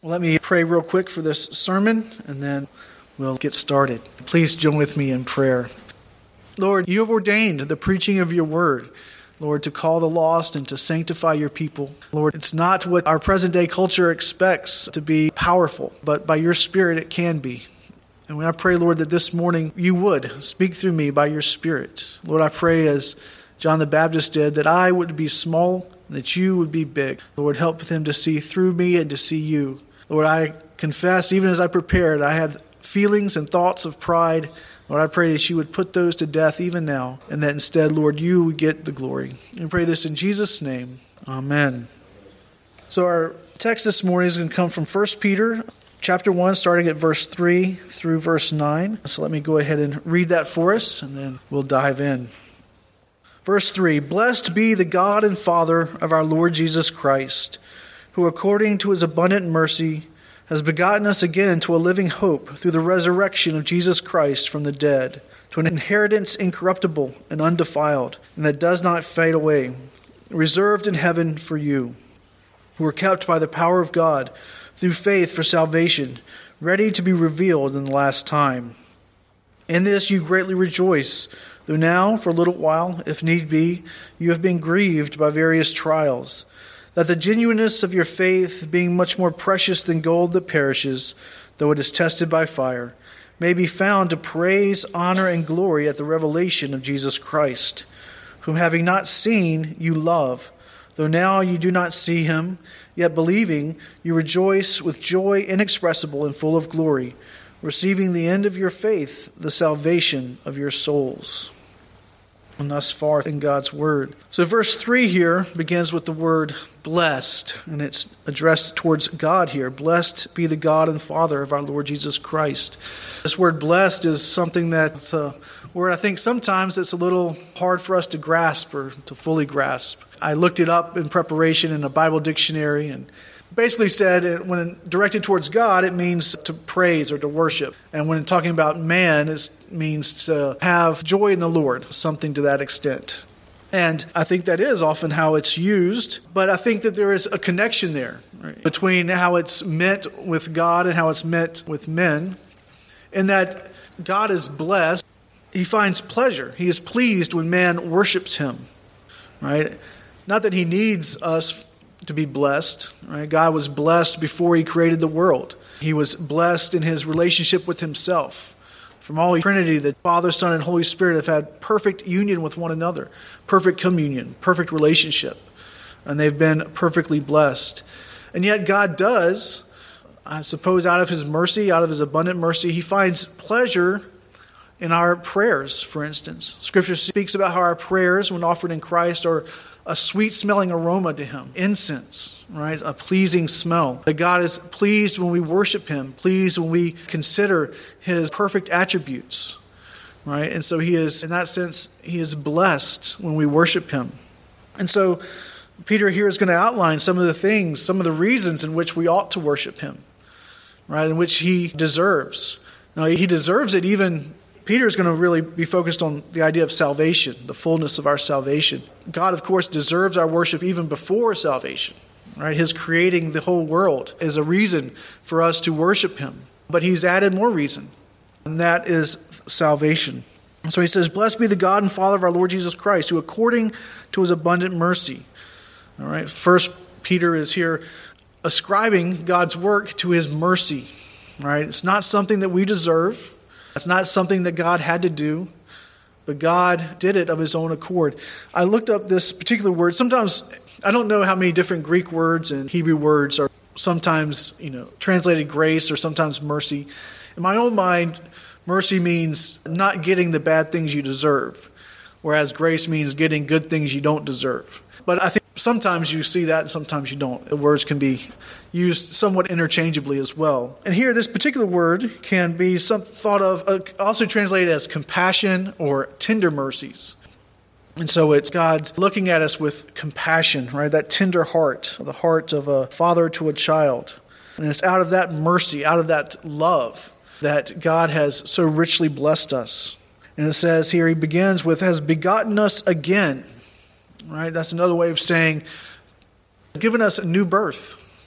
Well, let me pray real quick for this sermon, and then we'll get started. Please join with me in prayer. Lord, you have ordained the preaching of your word, Lord, to call the lost and to sanctify your people. Lord, it's not what our present-day culture expects to be powerful, but by your Spirit it can be. And I pray, Lord, that this morning you would speak through me by your Spirit. Lord, I pray as John the Baptist did, that I would be small and that you would be big. Lord, help them to see through me and to see you. Lord, I confess, even as I prepared, I had feelings and thoughts of pride. Lord, I pray that you would put those to death even now, and that instead, Lord, you would get the glory. And pray this in Jesus' name. Amen. So our text this morning is going to come from 1 Peter chapter 1, starting at verse 3 through verse 9. So let me go ahead and read that for us, and then we'll dive in. Verse 3, Blessed be the God and Father of our Lord Jesus Christ, who according to his abundant mercy has begotten us again to a living hope through the resurrection of Jesus Christ from the dead, to an inheritance incorruptible and undefiled, and that does not fade away, reserved in heaven for you, who are kept by the power of God through faith for salvation, ready to be revealed in the last time. In this you greatly rejoice, though now, for a little while, if need be, you have been grieved by various trials, that the genuineness of your faith, being much more precious than gold that perishes, though it is tested by fire, may be found to praise, honor, and glory at the revelation of Jesus Christ, whom having not seen, you love, though now you do not see him, yet believing, you rejoice with joy inexpressible and full of glory, receiving the end of your faith, the salvation of your souls. And thus far in God's word. So verse 3 here begins with the word blessed, and it's addressed towards God here. Blessed be the God and Father of our Lord Jesus Christ. This word blessed is something that's a word I think sometimes it's a little hard for us to grasp or to fully grasp. I looked it up in preparation in a Bible dictionary, and basically said when directed towards God, it means to praise or to worship. And when talking about man, it means to have joy in the Lord, something to that extent. And I think that is often how it's used, but I think that there is a connection there, right, between how it's meant with God and how it's meant with men, in that God is blessed. He finds pleasure. He is pleased when man worships him, right? Not that he needs us to be blessed. Right? God was blessed before he created the world. He was blessed in his relationship with himself. From all eternity, the Father, Son, and Holy Spirit have had perfect union with one another, perfect communion, perfect relationship, and they've been perfectly blessed. And yet God does, I suppose out of his mercy, out of his abundant mercy, he finds pleasure in our prayers, for instance. Scripture speaks about how our prayers, when offered in Christ, are a sweet-smelling aroma to him, incense, right? A pleasing smell. That God is pleased when we worship him, pleased when we consider his perfect attributes, right? And so he is, in that sense, he is blessed when we worship him. And so Peter here is going to outline some of the things, some of the reasons in which we ought to worship him, right? In which he deserves. Now, he deserves it even. Peter is going to really be focused on the idea of salvation, the fullness of our salvation. God, of course, deserves our worship even before salvation, right? His creating the whole world is a reason for us to worship him. But he's added more reason, and that is salvation. So he says, Blessed be the God and Father of our Lord Jesus Christ, who according to his abundant mercy. All right, First Peter is here ascribing God's work to his mercy, right? It's not something that we deserve. It's not something that God had to do, but God did it of his own accord. I looked up this particular word. Sometimes, I don't know how many different Greek words and Hebrew words are sometimes, translated grace or sometimes mercy. In my own mind, mercy means not getting the bad things you deserve, whereas grace means getting good things you don't deserve. But I think sometimes you see that and sometimes you don't. The words can be used somewhat interchangeably as well. And here, this particular word can be thought of, also translated as compassion or tender mercies. And so it's God looking at us with compassion, right? That tender heart, the heart of a father to a child. And it's out of that mercy, out of that love, that God has so richly blessed us. And it says here, he begins with, has begotten us again. Right? That's another way of saying, given us a new birth.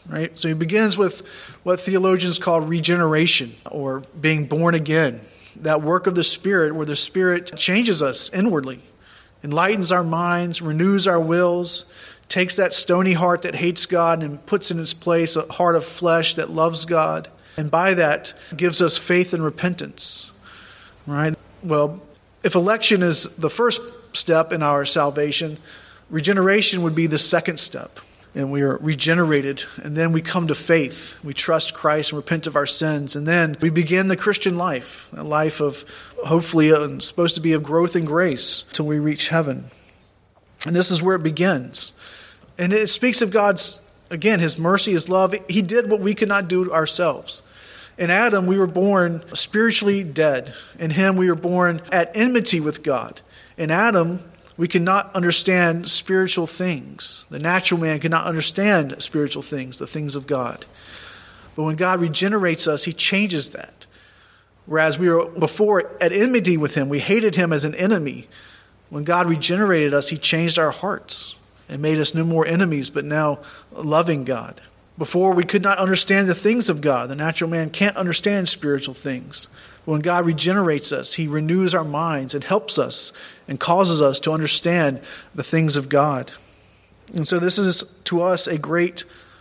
right? So he begins with what theologians call regeneration, or being born again. That work of the Spirit, where the Spirit changes us inwardly, enlightens our minds, renews our wills, takes that stony heart that hates God and puts in its place a heart of flesh that loves God. And by that, gives us faith and repentance. Right? Well, if election is the first step in our salvation, regeneration would be the second step. And we are regenerated, and then we come to faith. We trust Christ and repent of our sins. And then we begin the Christian life, a life of hopefully supposed to be of growth and grace till we reach heaven. And this is where it begins. And it speaks of God's, again, His mercy, His love. He did what we could not do ourselves. In Adam, we were born spiritually dead. In him, we were born at enmity with God. In Adam, we cannot understand spiritual things. The natural man cannot understand spiritual things, the things of God. But when God regenerates us, He changes that. Whereas we were before at enmity with Him, we hated Him as an enemy. When God regenerated us, He changed our hearts and made us no more enemies, but now loving God. Before, we could not understand the things of God. The natural man can't understand spiritual things. When God regenerates us, He renews our minds and helps us and causes us to understand the things of God. And so this is to us a great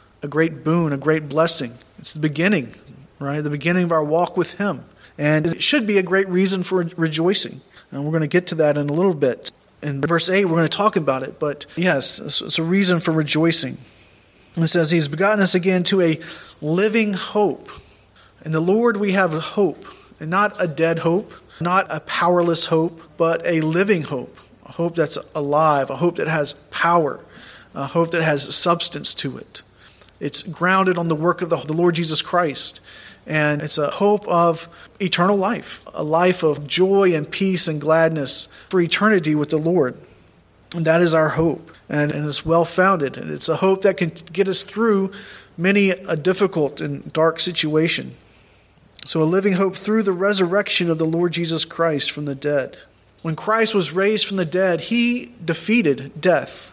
boon, a great blessing. It's the beginning, right? The beginning of our walk with Him. And it should be a great reason for rejoicing. And we're going to get to that in a little bit. In verse 8, we're going to talk about it. But yes, it's a reason for rejoicing. It says, He's begotten us again to a living hope. In the Lord we have a hope, and not a dead hope, not a powerless hope, but a living hope. A hope that's alive, a hope that has power, a hope that has substance to it. It's grounded on the work of the Lord Jesus Christ. And it's a hope of eternal life, a life of joy and peace and gladness for eternity with the Lord. And that is our hope. And it's well-founded. And it's a hope that can get us through many a difficult and dark situation. So a living hope through the resurrection of the Lord Jesus Christ from the dead. When Christ was raised from the dead, He defeated death.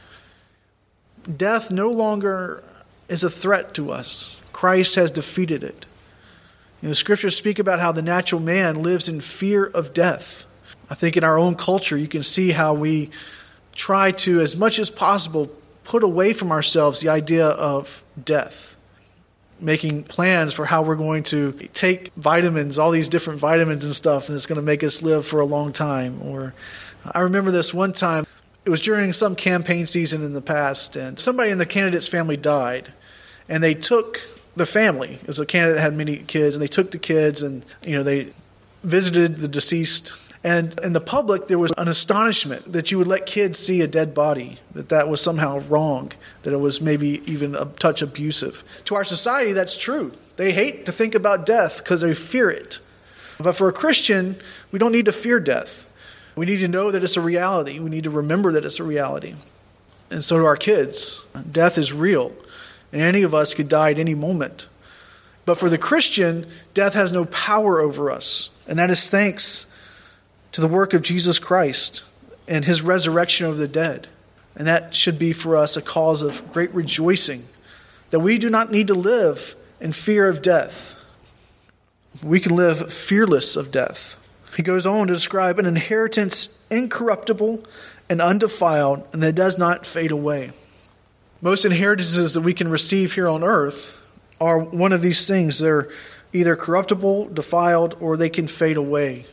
Death no longer is a threat to us. Christ has defeated it. And the Scriptures speak about how the natural man lives in fear of death. I think in our own culture, you can see how we try to, as much as possible, put away from ourselves the idea of death. Making plans for how we're going to take vitamins, all these different vitamins and stuff, and it's going to make us live for a long time. Or I remember this one time, it was during some campaign season in the past, and somebody in the candidate's family died. And they took the family, as a candidate had many kids, and they took the kids and they visited the deceased. And in the public, there was an astonishment that you would let kids see a dead body, that was somehow wrong, that it was maybe even a touch abusive. To our society, that's true. They hate to think about death because they fear it. But for a Christian, we don't need to fear death. We need to know that it's a reality. We need to remember that it's a reality. And so do our kids. Death is real. And any of us could die at any moment. But for the Christian, death has no power over us. And that is thanks to the work of Jesus Christ and His resurrection of the dead. And that should be for us a cause of great rejoicing, that we do not need to live in fear of death. We can live fearless of death. He goes on to describe an inheritance incorruptible and undefiled, and that does not fade away. Most inheritances that we can receive here on earth are one of these things. They're either corruptible, defiled, or they can fade away.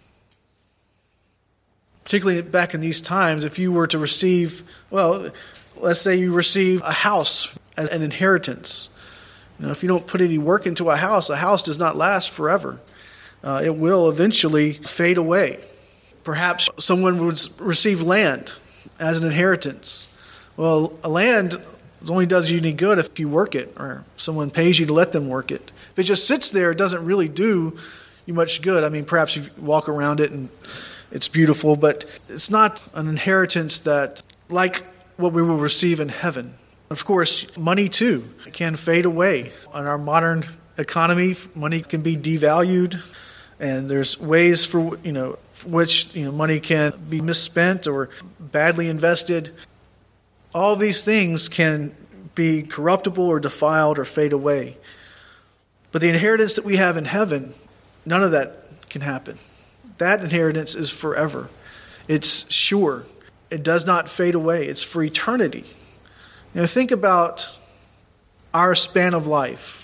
Particularly back in these times, if you were to receive, let's say you receive a house as an inheritance. If you don't put any work into a house does not last forever. It will eventually fade away. Perhaps someone would receive land as an inheritance. Well, a land only does you any good if you work it, or someone pays you to let them work it. If it just sits there, it doesn't really do you much good. I mean, perhaps you walk around it and it's beautiful, but it's not an inheritance that, like what we will receive in heaven. Of course, money too can fade away. In our modern economy, money can be devalued, and there's ways for which money can be misspent or badly invested. All these things can be corruptible or defiled or fade away. But the inheritance that we have in heaven, none of that can happen. That inheritance is forever. It's sure. It does not fade away. It's for eternity. Think about our span of life.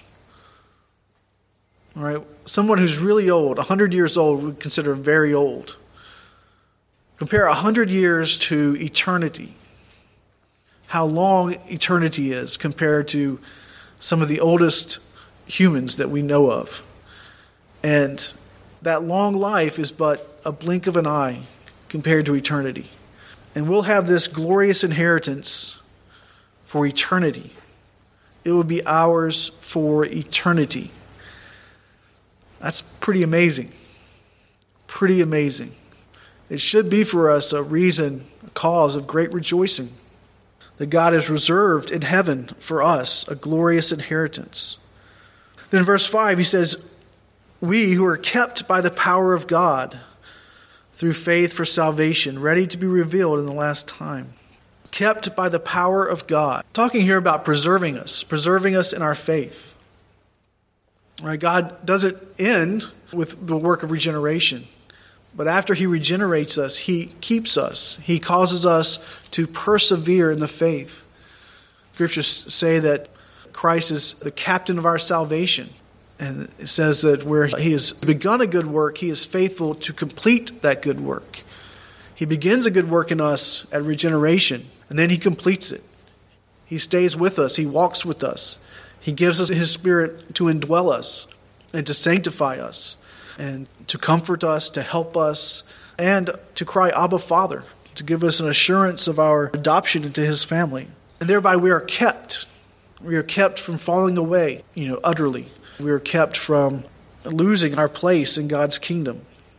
All right, someone who's really old, 100 years old, we would consider very old. Compare 100 years to eternity. How long eternity is compared to some of the oldest humans that we know of. And that long life is but a blink of an eye compared to eternity. And we'll have this glorious inheritance for eternity. It will be ours for eternity. That's pretty amazing. Pretty amazing. It should be for us a reason, a cause of great rejoicing, that God has reserved in heaven for us a glorious inheritance. Then in verse 5 he says, we who are kept by the power of God through faith for salvation, ready to be revealed in the last time. Kept by the power of God. Talking here about preserving us in our faith. Right? God doesn't end with the work of regeneration. But after he regenerates us, he keeps us. He causes us to persevere in the faith. Scriptures say that Christ is the captain of our salvation. And it says that where he has begun a good work, he is faithful to complete that good work. He begins a good work in us at regeneration, and then he completes it. He stays with us. He walks with us. He gives us his Spirit to indwell us and to sanctify us and to comfort us, to help us, and to cry, Abba, Father, to give us an assurance of our adoption into his family. And thereby we are kept. We are kept from falling away, utterly. We are kept from losing our place in God's kingdom.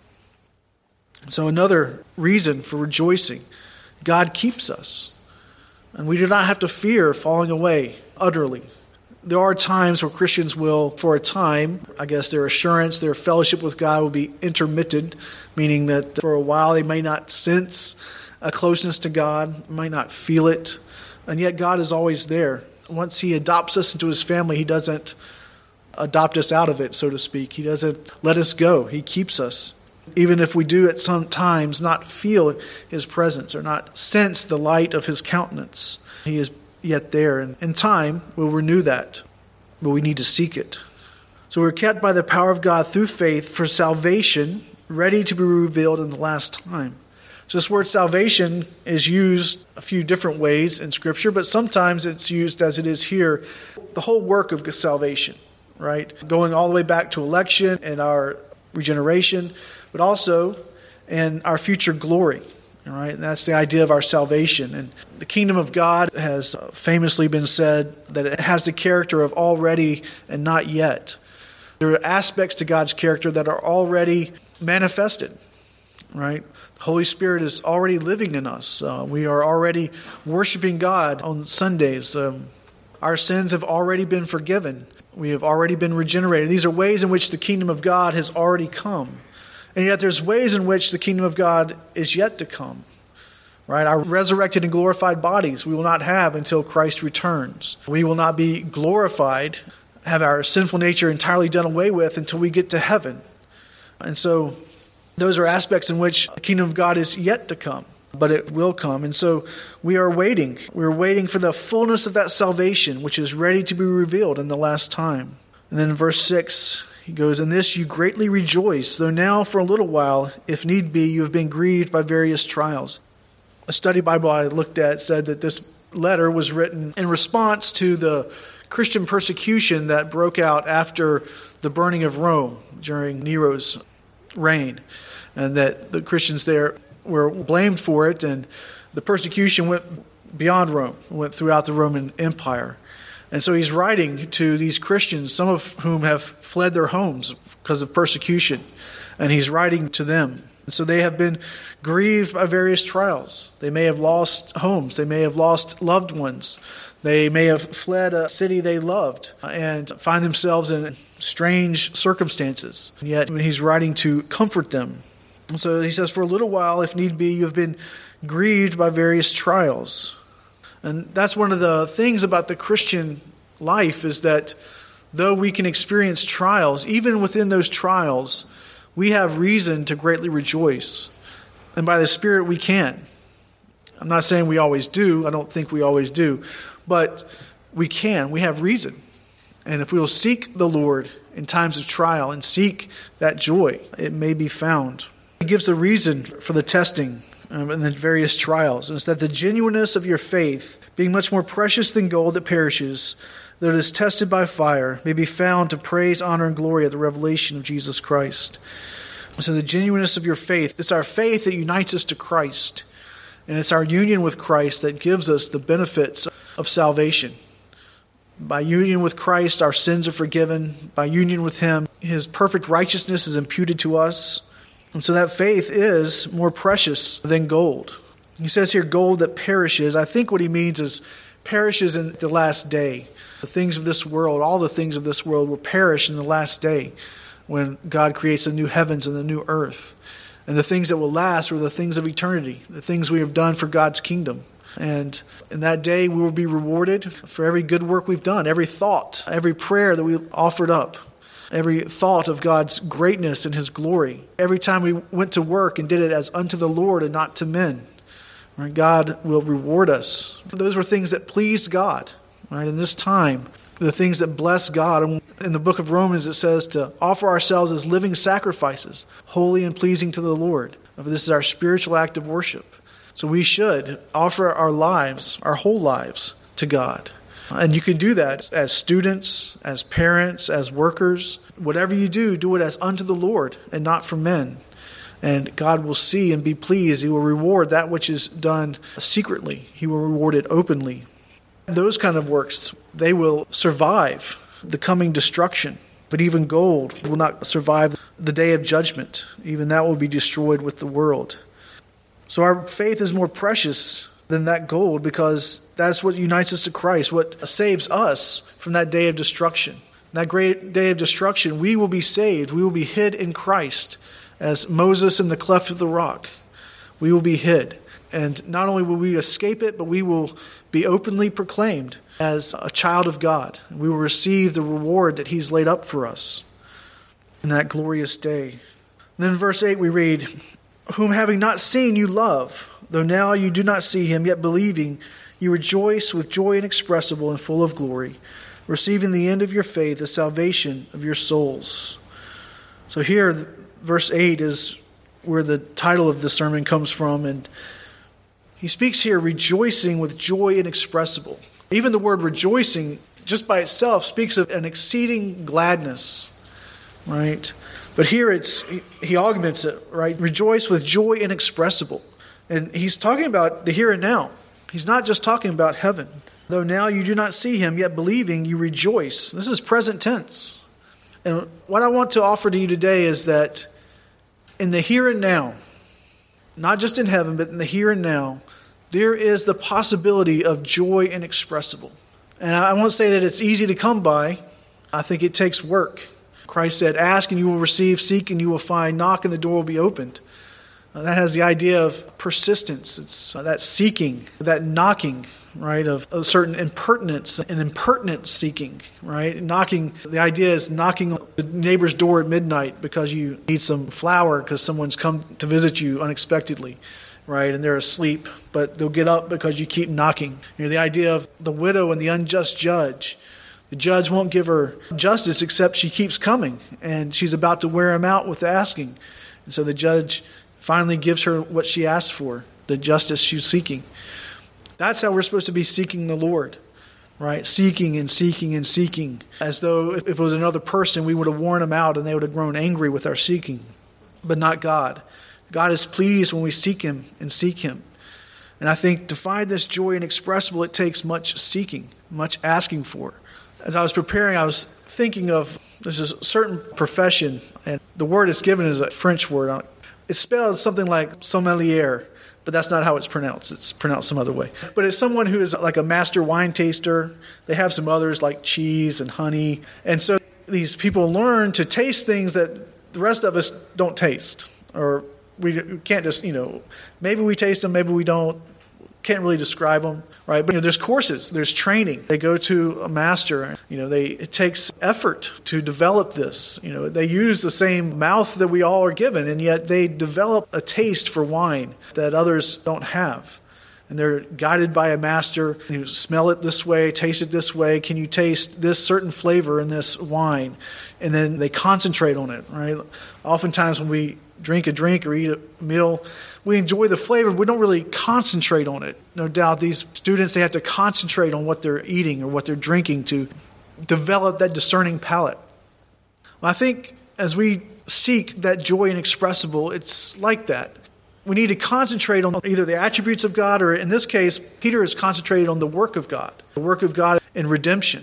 So another reason for rejoicing, God keeps us. And we do not have to fear falling away utterly. There are times where Christians will, for a time, their assurance, their fellowship with God will be intermittent, meaning that for a while they may not sense a closeness to God, might not feel it, and yet God is always there. Once he adopts us into his family, he doesn't adopt us out of it, so to speak. He doesn't let us go. He keeps us. Even if we do at some times not feel his presence or not sense the light of his countenance, he is yet there. And in time, we'll renew that. But we need to seek it. So we're kept by the power of God through faith for salvation, ready to be revealed in the last time. So this word salvation is used a few different ways in Scripture, but sometimes it's used as it is here, the whole work of salvation, right? Going all the way back to election and our regeneration, but also in our future glory, right? And that's the idea of our salvation. And the kingdom of God has famously been said that it has the character of already and not yet. There are aspects to God's character that are already manifested, right? The Holy Spirit is already living in us. We are already worshiping God on Sundays. Our sins have already been forgiven. We have already been regenerated. These are ways in which the kingdom of God has already come. And yet there's ways in which the kingdom of God is yet to come. Right? Our resurrected and glorified bodies we will not have until Christ returns. We will not be glorified, have our sinful nature entirely done away with until we get to heaven. And so those are aspects in which the kingdom of God is yet to come, but it will come. And so we are waiting. We're waiting for the fullness of that salvation, which is ready to be revealed in the last time. And then in verse 6, he goes, "In this you greatly rejoice, though now for a little while, if need be, you have been grieved by various trials." A study Bible I looked at said that this letter was written in response to the Christian persecution that broke out after the burning of Rome during Nero's reign, and that the Christians there were blamed for it, and the persecution went beyond Rome, went throughout the Roman Empire. And so he's writing to these Christians, some of whom have fled their homes because of persecution, and he's writing to them. And so they have been grieved by various trials. They may have lost homes. They may have lost loved ones. They may have fled a city they loved and find themselves in strange circumstances. And yet he's writing to comfort them. And so he says, for a little while, if need be, you have been grieved by various trials. And that's one of the things about the Christian life, is that though we can experience trials, even within those trials, we have reason to greatly rejoice. And by the Spirit we can. I'm not saying we always do. I don't think we always do. But we can. We have reason. And if we will seek the Lord in times of trial and seek that joy, it may be found. He gives the reason for the testing and the various trials. And it's that the genuineness of your faith, being much more precious than gold that perishes, though it is tested by fire, may be found to praise, honor, and glory at the revelation of Jesus Christ. So the genuineness of your faith, it's our faith that unites us to Christ. And it's our union with Christ that gives us the benefits of salvation. By union with Christ, our sins are forgiven. By union with Him, His perfect righteousness is imputed to us. And so that faith is more precious than gold. He says here, gold that perishes. I think what he means is perishes in the last day. The things of this world, all the things of this world will perish in the last day when God creates the new heavens and the new earth. And the things that will last are the things of eternity, the things we have done for God's kingdom. And in that day, we will be rewarded for every good work we've done, every thought, every prayer that we offered up, every thought of God's greatness and His glory. Every time we went to work and did it as unto the Lord and not to men, right? God will reward us. Those were things that pleased God, right? In this time, the things that bless God. And in the book of Romans, it says to offer ourselves as living sacrifices, holy and pleasing to the Lord. This is our spiritual act of worship. So we should offer our lives, our whole lives, to God. And you can do that as students, as parents, as workers. Whatever you do, do it as unto the Lord and not for men. And God will see and be pleased. He will reward that which is done secretly. He will reward it openly. Those kind of works, they will survive the coming destruction. But even gold will not survive the day of judgment. Even that will be destroyed with the world. So our faith is more precious than that gold, because that's what unites us to Christ, what saves us from that day of destruction. That great day of destruction, we will be saved. We will be hid in Christ as Moses in the cleft of the rock. We will be hid. And not only will we escape it, but we will be openly proclaimed as a child of God. We will receive the reward that He's laid up for us in that glorious day. And then in verse 8 we read, whom having not seen you love, though now you do not see Him, yet believing, you rejoice with joy inexpressible and full of glory, receiving the end of your faith, the salvation of your souls. So here, verse 8 is where the title of the sermon comes from, and he speaks here, rejoicing with joy inexpressible. Even the word rejoicing, just by itself, speaks of an exceeding gladness, right? But here he augments it, right? Rejoice with joy inexpressible. And he's talking about the here and now. He's not just talking about heaven. Though now you do not see Him, yet believing you rejoice. This is present tense. And what I want to offer to you today is that in the here and now, not just in heaven, but in the here and now, there is the possibility of joy inexpressible. And I won't say that it's easy to come by. I think it takes work. Christ said, ask and you will receive, seek and you will find, knock and the door will be opened. That has the idea of persistence. It's that seeking, that knocking, right, of a certain impertinence, an impertinent seeking, right? Knocking, the idea is knocking on the neighbor's door at midnight because you need some flour because someone's come to visit you unexpectedly, right? And they're asleep, but they'll get up because you keep knocking. The idea of the widow and the unjust judge. The judge won't give her justice except she keeps coming, and she's about to wear him out with asking. And so the judge finally gives her what she asked for, the justice she's seeking. That's how we're supposed to be seeking the Lord, right? Seeking and seeking and seeking, as though if it was another person, we would have worn them out and they would have grown angry with our seeking. But not God. God is pleased when we seek Him and seek Him. And I think to find this joy inexpressible, it takes much seeking, much asking for. As I was preparing, I was thinking of, there's a certain profession, and the word it's given is a French word. It's spelled something like sommelier, but that's not how it's pronounced. It's pronounced some other way. But it's someone who is like a master wine taster. They have some others like cheese and honey. And so these people learn to taste things that the rest of us don't taste. Or we can't just, maybe we taste them, maybe we don't. Can't really describe them, right? But there's courses, there's training. They go to a master. It takes effort to develop this. They use the same mouth that we all are given, and yet they develop a taste for wine that others don't have. And they're guided by a master. You smell it this way, taste it this way. Can you taste this certain flavor in this wine? And then they concentrate on it, right? Oftentimes when we drink a drink or eat a meal, we enjoy the flavor, but we don't really concentrate on it. No doubt these students, they have to concentrate on what they're eating or what they're drinking to develop that discerning palate. Well, I think as we seek that joy inexpressible, it's like that. We need to concentrate on either the attributes of God, or in this case, Peter is concentrated on the work of God in redemption.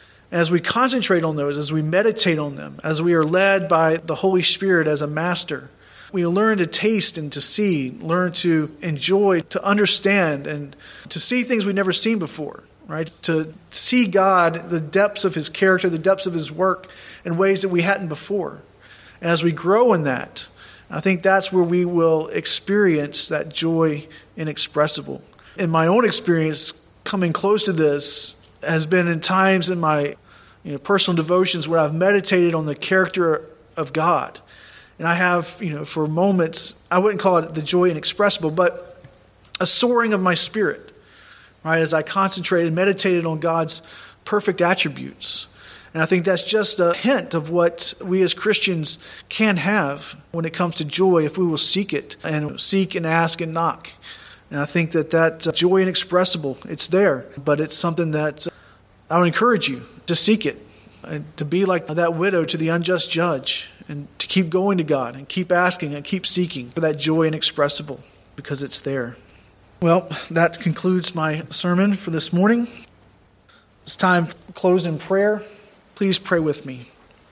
As we concentrate on those, as we meditate on them, as we are led by the Holy Spirit as a master, we learn to taste and to see, learn to enjoy, to understand, and to see things we've never seen before, right? To see God, the depths of his character, the depths of his work in ways that we hadn't before. And as we grow in that, I think that's where we will experience that joy inexpressible. In my own experience, coming close to this has been in times in my personal devotions where I've meditated on the character of God. And I have, for moments, I wouldn't call it the joy inexpressible, but a soaring of my spirit, right? As I concentrated and meditated on God's perfect attributes. And I think that's just a hint of what we as Christians can have when it comes to joy if we will seek it, and seek and ask and knock. And I think that joy inexpressible, it's there, but it's something that I would encourage you to seek it, and to be like that widow to the unjust judge, and to keep going to God and keep asking and keep seeking for that joy inexpressible, because it's there. Well, that concludes my sermon for this morning. It's time to close in prayer. Please pray with me.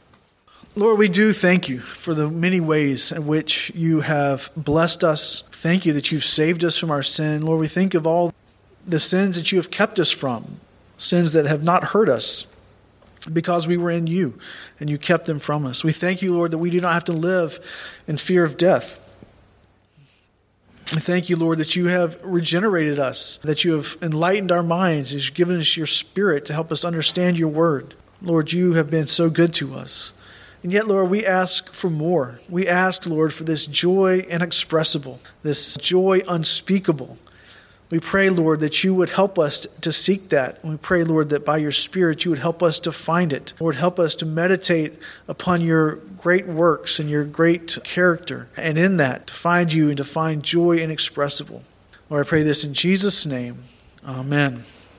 Lord, we do thank you for the many ways in which you have blessed us. Thank you that you've saved us from our sin. Lord, we think of all the sins that you have kept us from, sins that have not hurt us because we were in you and you kept them from us. We thank you, Lord, that we do not have to live in fear of death. We thank you, Lord, that you have regenerated us, that you have enlightened our minds, that you've given us your Spirit to help us understand your word. Lord, you have been so good to us. And yet, Lord, we ask for more. We ask, Lord, for this joy inexpressible, this joy unspeakable. We pray, Lord, that you would help us to seek that. And we pray, Lord, that by your Spirit you would help us to find it. Lord, help us to meditate upon your great works and your great character. And in that, to find you and to find joy inexpressible. Lord, I pray this in Jesus' name. Amen.